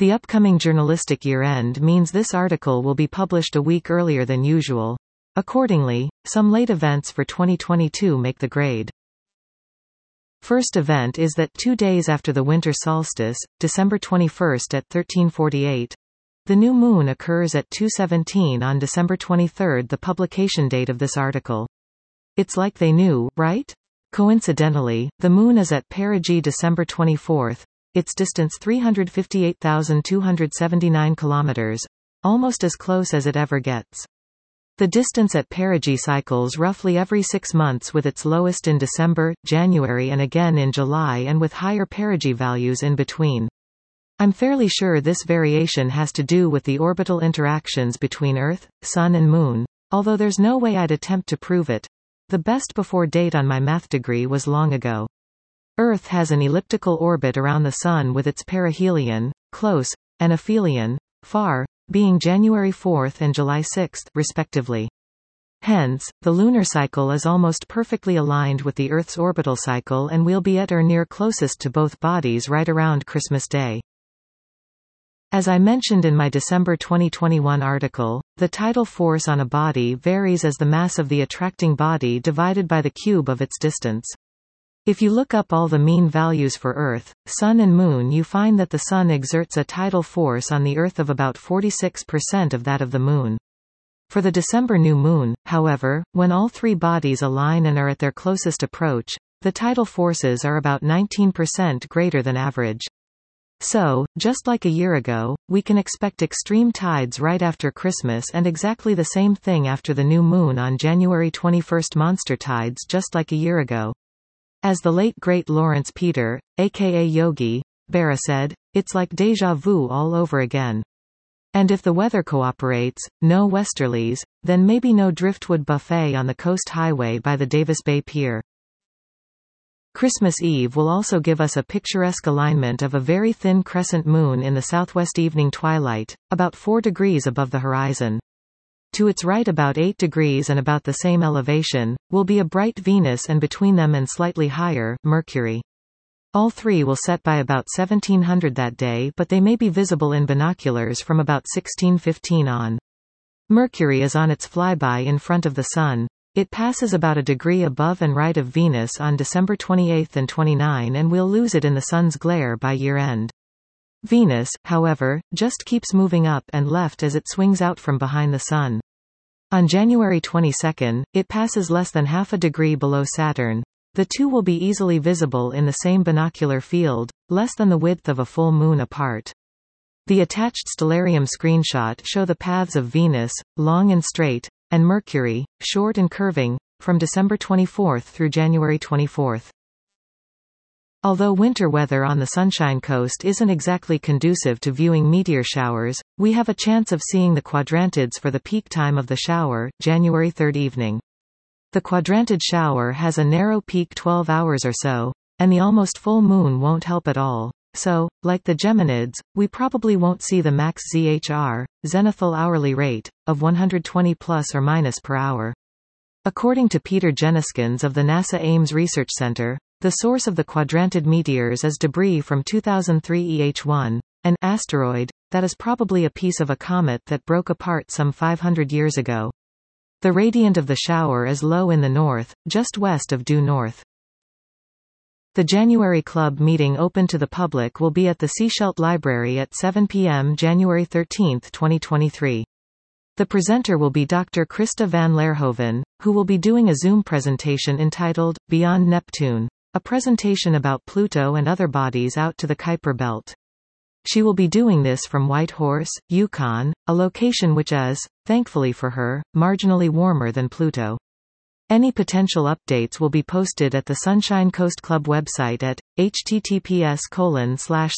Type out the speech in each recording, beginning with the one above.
The upcoming journalistic year-end means this article will be published a week earlier than usual. Accordingly, some late events for 2022 make the grade. First event is that 2 days after the winter solstice, December 21st at 1348, the new moon occurs at 2:17 on December 23rd, the publication date of this article. It's like they knew, right? Coincidentally, the moon is at perigee December 24th, its distance 358,279 kilometers, almost as close as it ever gets. The distance at perigee cycles roughly every 6 months, with its lowest in December, January and again in July, and with higher perigee values in between. I'm fairly sure this variation has to do with the orbital interactions between Earth, Sun and Moon, although there's no way I'd attempt to prove it. The best before date on my math degree was long ago. Earth has an elliptical orbit around the Sun with its perihelion, close, and aphelion, far, being January 4th and July 6th, respectively. Hence, the lunar cycle is almost perfectly aligned with the Earth's orbital cycle, and we'll be at or near closest to both bodies right around Christmas Day. As I mentioned in my December 2021 article, the tidal force on a body varies as the mass of the attracting body divided by the cube of its distance. If you look up all the mean values for Earth, Sun and Moon, you find that the Sun exerts a tidal force on the Earth of about 46% of that of the Moon. For the December new moon, however, when all three bodies align and are at their closest approach, the tidal forces are about 19% greater than average. So, just like a year ago, we can expect extreme tides right after Christmas and exactly the same thing after the new moon on January 21st, monster tides just like a year ago. As the late great Lawrence Peter, aka Yogi Berra said, it's like déjà vu all over again. And if the weather cooperates, no westerlies, then maybe no driftwood buffet on the coast highway by the Davis Bay Pier. Christmas Eve will also give us a picturesque alignment of a very thin crescent moon in the southwest evening twilight, about 4 degrees above the horizon. To its right about 8 degrees and about the same elevation, will be a bright Venus, and between them and slightly higher, Mercury. All three will set by about 1700 that day, but they may be visible in binoculars from about 1615 on. Mercury is on its flyby in front of the Sun. It passes about a degree above and right of Venus on December 28 and 29, and we'll lose it in the Sun's glare by year-end. Venus, however, just keeps moving up and left as it swings out from behind the Sun. On January 22, it passes less than half a degree below Saturn. The two will be easily visible in the same binocular field, less than the width of a full moon apart. The attached Stellarium screenshot show the paths of Venus, long and straight, and Mercury, short and curving, from December 24 through January 24. Although winter weather on the Sunshine Coast isn't exactly conducive to viewing meteor showers, we have a chance of seeing the quadrantids for the peak time of the shower, January 3 evening. The quadrantid shower has a narrow peak 12 hours or so, and the almost full moon won't help at all. So, like the Geminids, we probably won't see the max ZHR, zenithal hourly rate, of 120 plus or minus per hour. According to Peter Jeniskins of the NASA Ames Research Center, the source of the quadrantid meteors is debris from 2003 EH1, an asteroid that is probably a piece of a comet that broke apart some 500 years ago. The radiant of the shower is low in the north, just west of due north. The January Club meeting open to the public will be at the Sechelt Library at 7 p.m. January 13, 2023. The presenter will be Dr. Christa van Laerhoven, who will be doing a Zoom presentation entitled, Beyond Neptune, a presentation about Pluto and other bodies out to the Kuiper Belt. She will be doing this from Whitehorse, Yukon, a location which is, thankfully for her, marginally warmer than Pluto. Any potential updates will be posted at the Sunshine Coast Club website at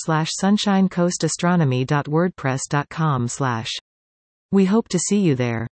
https://sunshinecoastastronomy.wordpress.com/. We hope to see you there.